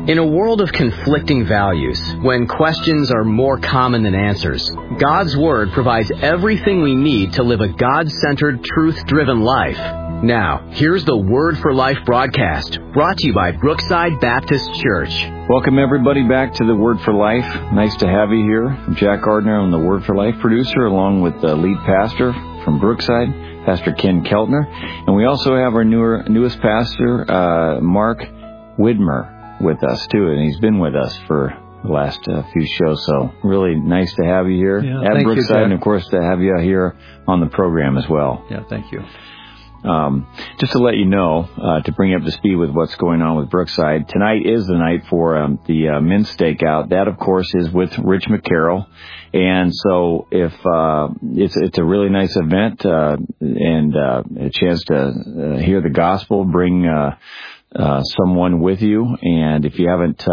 In a world of conflicting values, when questions are more common than answers, God's Word provides everything we need to live a God-centered, truth-driven life. Now, here's the Word for Life broadcast, brought to you by Brookside Baptist Church. Welcome everybody back to the Word for Life. Nice to have you here. I'm Jack Gardner. I'm the Word for Life producer, along with the lead pastor from Brookside, Pastor Ken Keltner. And we also have our newest pastor, Mark Widmer, with us too, and he's been with us for the last few shows, so really nice to have you here at Brookside, and of course to have you here on the program as well. Yeah, thank you. Just to let you know, to bring you up to speed with what's going on with Brookside, tonight is the night for the men's stakeout. That, of course, is with Rich McCarroll, and so if it's a really nice event and a chance to hear the gospel, bring someone with you, and if you haven't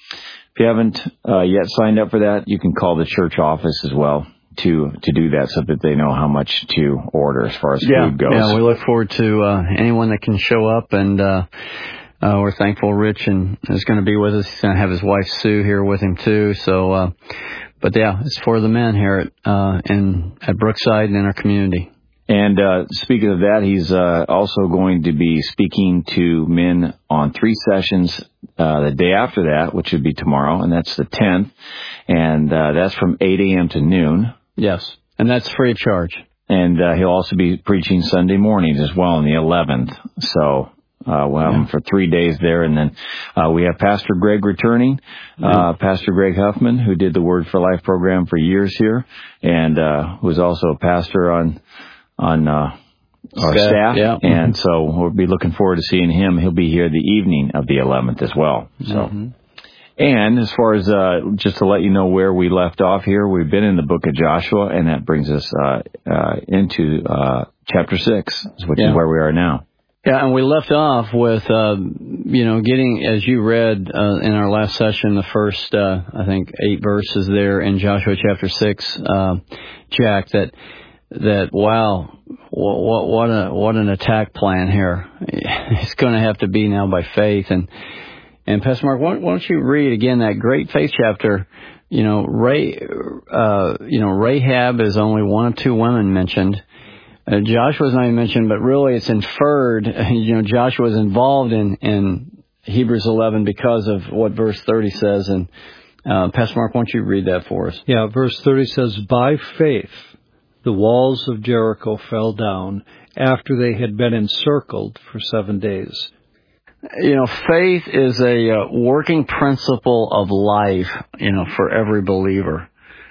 yet signed up for that, you can call the church office as well to do that, so that they know how much to order as far as food goes. Yeah, we look forward to anyone that can show up, and we're thankful Rich is going to be with us. He's going to have his wife Sue here with him too. So, but yeah, it's for the men here at Brookside and in our community. And speaking of that, he's also going to be speaking to men on 3 sessions the day after that, which would be tomorrow, and that's the 10th. And that's from 8 a.m. to noon. Yes, and that's free of charge. And he'll also be preaching Sunday mornings as well on the 11th. So we'll have him for 3 days there. And then we have Pastor Greg returning, Pastor Greg Huffman, who did the Word for Life program for years here, and was also a pastor on our staff, and so we'll be looking forward to seeing him. He'll be here the evening of the 11th as well. So, and as far as just to let you know where we left off here, we've been in the book of Joshua, and that brings us into chapter 6, which is where we are now. Yeah, and we left off with getting, as you read in our last session, the first I think 8 verses there in Joshua chapter 6, Jack, that wow, what an attack plan here. It's going to have to be now by faith. And Pastor Mark, why don't you read again that great faith chapter? Rahab is only one of 2 women mentioned. Joshua's not even mentioned, but really it's inferred. Joshua is involved in Hebrews 11 because of what verse 30 says. And Pastor Mark, why don't you read that for us? Yeah, verse 30 says, "By faith the walls of Jericho fell down after they had been encircled for 7 days." Faith is a working principle of life, for every believer.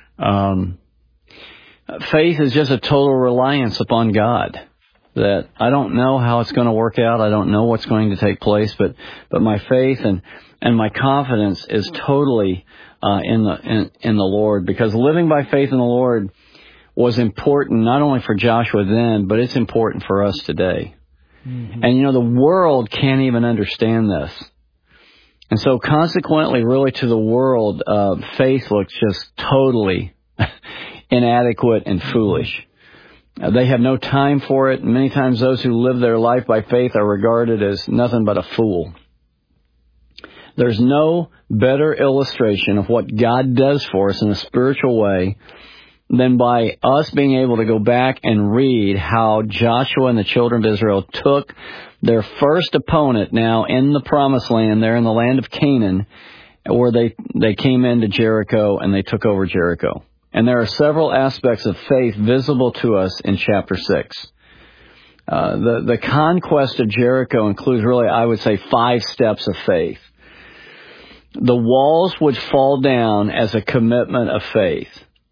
Faith is just a total reliance upon God. That I don't know how it's going to work out. I don't know what's going to take place, but my faith and my confidence is totally in the Lord, because living by faith in the Lord was important not only for Joshua then, but it's important for us today. Mm-hmm. And the world can't even understand this. And so consequently, really to the world, faith looks just totally inadequate and foolish. They have no time for it. Many times those who live their life by faith are regarded as nothing but a fool. There's no better illustration of what God does for us in a spiritual way than by us being able to go back and read how Joshua and the children of Israel took their first opponent now in the promised land, there in the land of Canaan, where they came into Jericho and they took over Jericho. And there are several aspects of faith visible to us in chapter 6. The conquest of Jericho includes really, I would say, 5 steps of faith. The walls would fall down as a commitment of faith.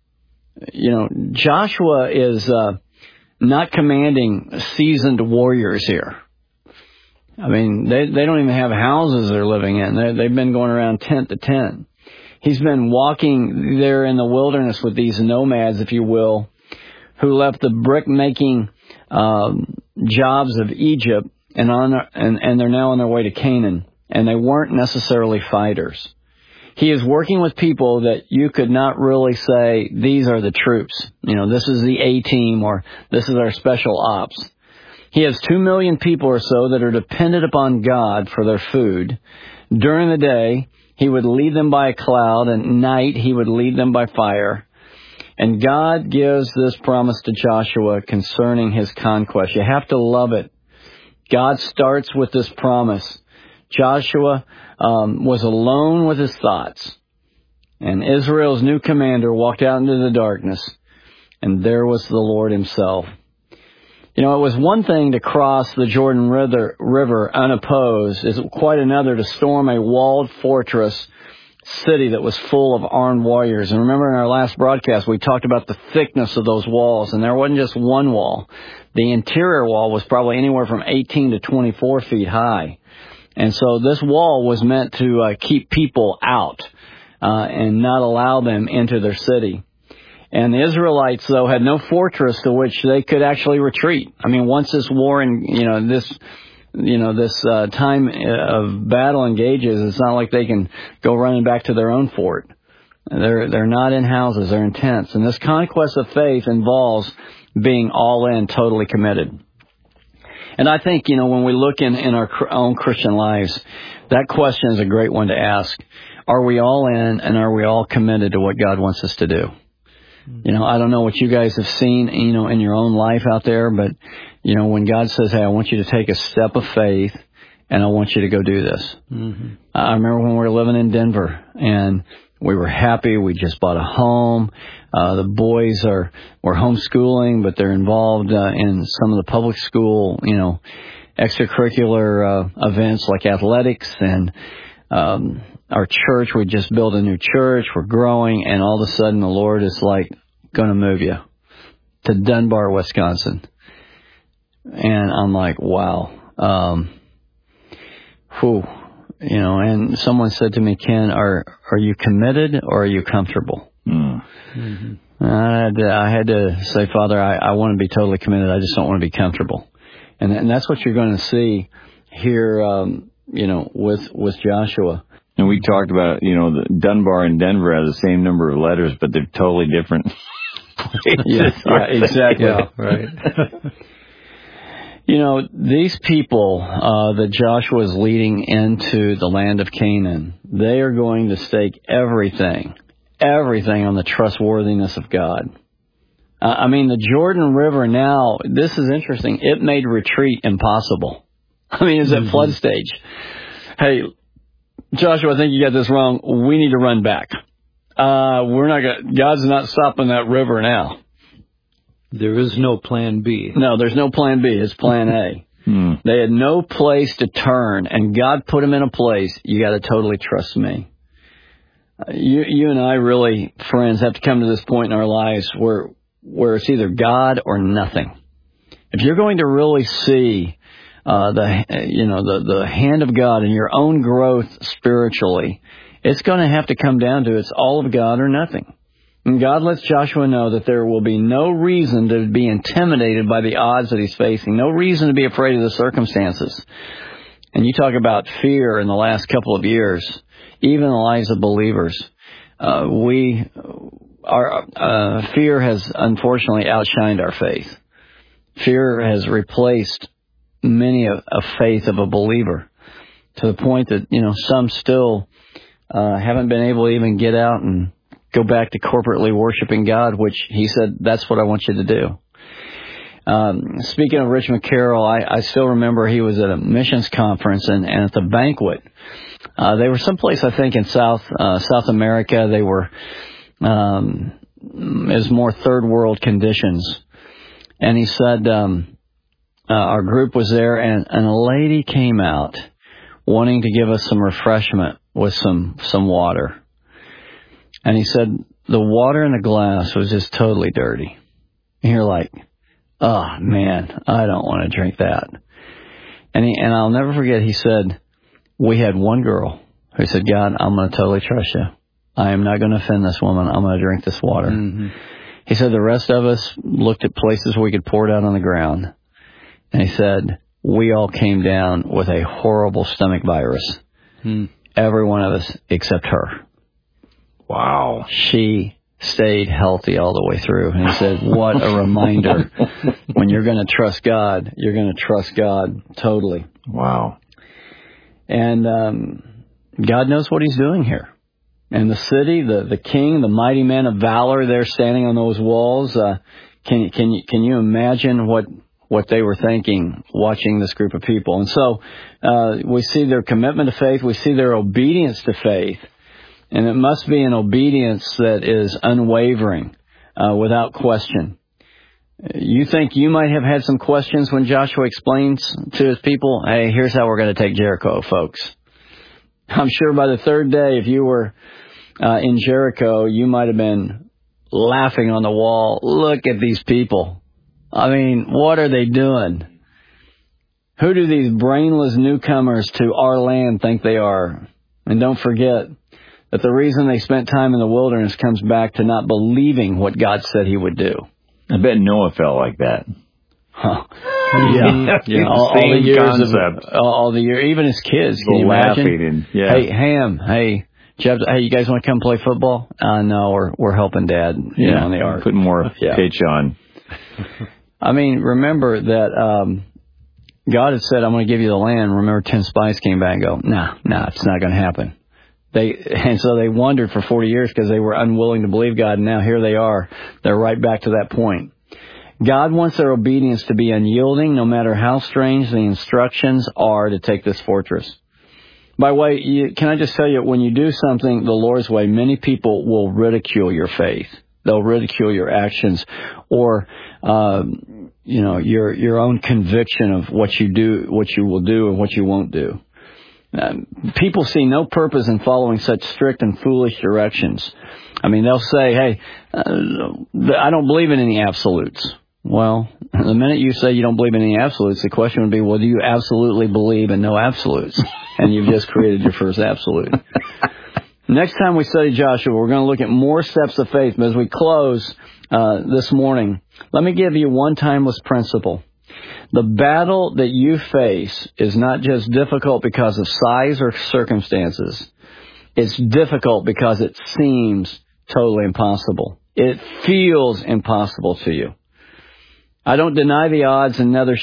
Joshua is not commanding seasoned warriors here. I mean, they don't even have houses they're living in. They've been going around tent to tent. He's been walking there in the wilderness with these nomads, if you will, who left the brick-making jobs of Egypt and they're now on their way to Canaan. And they weren't necessarily fighters. He is working with people that you could not really say, these are the troops. This is the A-team, or this is our special ops. He has 2 million people or so that are dependent upon God for their food. During the day, he would lead them by a cloud, and at night he would lead them by fire. And God gives this promise to Joshua concerning his conquest. You have to love it. God starts with this promise. Joshua was alone with his thoughts. And Israel's new commander walked out into the darkness. And there was the Lord himself. You know, it was one thing to cross the Jordan River unopposed. It's quite another to storm a walled fortress city that was full of armed warriors. And remember in our last broadcast, we talked about the thickness of those walls. And there wasn't just one wall. The interior wall was probably anywhere from 18 to 24 feet high. And so this wall was meant to keep people out and not allow them into their city. And the Israelites, though, had no fortress to which they could actually retreat. I mean, once this war and, this time of battle engages, it's not like they can go running back to their own fort. They're not in houses, they're in tents. And this conquest of faith involves being all in, totally committed. And I think, when we look in our own Christian lives, that question is a great one to ask. Are we all in, and are we all committed to what God wants us to do? I don't know what you guys have seen, in your own life out there, but, when God says, hey, I want you to take a step of faith and I want you to go do this. Mm-hmm. I remember when we were living in Denver and we were happy. We just bought a home. The boys were homeschooling, but they're involved in some of the public school, extracurricular events like athletics. And our church, we just built a new church. We're growing, and all of a sudden the Lord is like going to move you to Dunbar, Wisconsin. And I'm like, wow. And someone said to me, Ken, are you committed or are you comfortable? Mm-hmm. I had to say, Father, I want to be totally committed. I just don't want to be comfortable. And that's what you're going to see here, with Joshua. And we talked about, the Dunbar and Denver have the same number of letters, but they're totally different places. Yeah, exactly. Yeah, right. These people that Joshua is leading into the land of Canaan, they are going to stake everything on the trustworthiness of God. The Jordan River now, this is interesting, it made retreat impossible. It's at flood stage. Hey, Joshua, I think you got this wrong. We need to run back. God's not stopping that river now. There is no plan B. No, there's no plan B. It's plan A. They had no place to turn, and God put them in a place. You got to totally trust me. You and I really, friends, have to come to this point in our lives where it's either God or nothing. If you're going to really see the hand of God in your own growth spiritually, it's going to have to come down to it's all of God or nothing. And God lets Joshua know that there will be no reason to be intimidated by the odds that he's facing, no reason to be afraid of the circumstances. And you talk about fear in the last couple of years, even in the lives of believers. Fear has unfortunately outshined our faith. Fear has replaced many a faith of a believer to the point that, some still haven't been able to even get out and go back to corporately worshiping God, which he said, that's what I want you to do. Speaking of Rich McCarroll, I still remember he was at a missions conference and at the banquet. They were someplace, I think, in South America. They were, is more third world conditions. And he said, our group was there and a lady came out wanting to give us some refreshment with some water. And he said, the water in the glass was just totally dirty. And you're like, oh man, I don't want to drink that. And I'll never forget, he said, we had one girl who said, God, I'm going to totally trust you. I am not going to offend this woman. I'm going to drink this water. Mm-hmm. He said the rest of us looked at places where we could pour it out on the ground. And he said, we all came down with a horrible stomach virus. Every one of us except her. Wow. She stayed healthy all the way through. And he said, what a reminder. When you're going to trust God, you're going to trust God totally. Wow. And, God knows what He's doing here. And the city, the king, the mighty man of valor there standing on those walls, can you imagine what they were thinking watching this group of people? And so we see their commitment to faith, we see their obedience to faith, and it must be an obedience that is unwavering, without question. You think you might have had some questions when Joshua explains to his people, hey, here's how we're going to take Jericho, folks. I'm sure by the third day, if you were in Jericho, you might have been laughing on the wall. Look at these people. I mean, what are they doing? Who do these brainless newcomers to our land think they are? And don't forget that the reason they spent time in the wilderness comes back to not believing what God said He would do. I bet Noah felt like that. Huh. Yeah. All the years concept. All the year, even his kids. Can you imagine? Hey, Ham. Hey, Jeff. Hey, you guys want to come play football? No, we're helping Dad. On the ark. Put more pitch on. I mean, remember that God had said, "I'm going to give you the land." Remember, 10 spies came back and go, "No, it's not going to happen." And so they wondered for 40 years because they were unwilling to believe God. And now here they are. They're right back to that point. God wants their obedience to be unyielding, no matter how strange the instructions are to take this fortress. By the way, can I just tell you, when you do something the Lord's way, many people will ridicule your faith. They'll ridicule your actions or, your own conviction of what you do, what you will do, and what you won't do. People see no purpose in following such strict and foolish directions. I mean, they'll say, hey, I don't believe in any absolutes. Well, the minute you say you don't believe in any absolutes, the question would be, well, do you absolutely believe in no absolutes? And you've just created your first absolute. Next time we study Joshua, we're going to look at more steps of faith. But as we close this morning, let me give you one timeless principle. The battle that you face is not just difficult because of size or circumstances. It's difficult because it seems totally impossible. It feels impossible to you. I don't deny the odds, and neither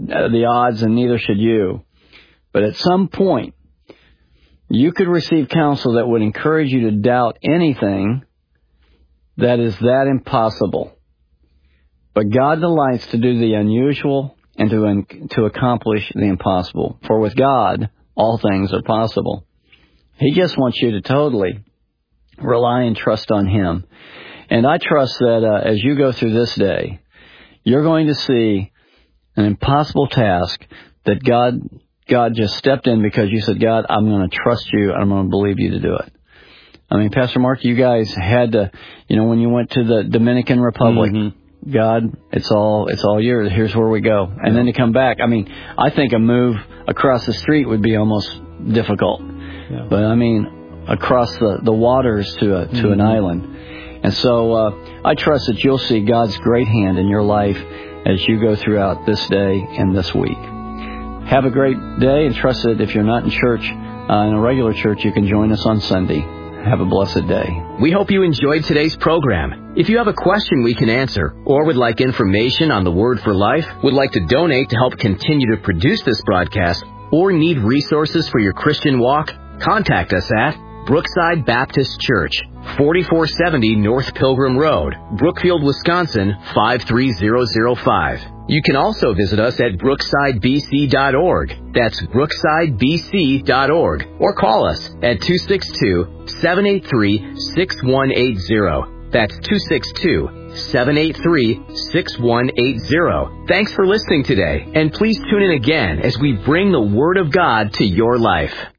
should you. But at some point, you could receive counsel that would encourage you to doubt anything that is that impossible. But God delights to do the unusual and to accomplish the impossible. For with God, all things are possible. He just wants you to totally rely and trust on Him. And I trust that as you go through this day, you're going to see an impossible task that God just stepped in because you said, God, I'm going to trust you and I'm going to believe you to do it. I mean, Pastor Mark, you guys had to, when you went to the Dominican Republic, God, it's all yours. Here's where we go. And then to come back, I mean, I think a move across the street would be almost difficult. Yeah. But I mean, across the waters to an island. And so I trust that you'll see God's great hand in your life as you go throughout this day and this week. Have a great day, and trust that if you're not in church, in a regular church, you can join us on Sunday. Have a blessed day. We hope you enjoyed today's program. If you have a question we can answer, or would like information on the Word for Life, would like to donate to help continue to produce this broadcast, or need resources for your Christian walk, contact us at Brookside Baptist Church, 4470 North Pilgrim Road, Brookfield, Wisconsin, 53005. You can also visit us at brooksidebc.org. That's brooksidebc.org. Or call us at 262-783-6180. That's 262-783-6180. Thanks for listening today, and please tune in again as we bring the Word of God to your life.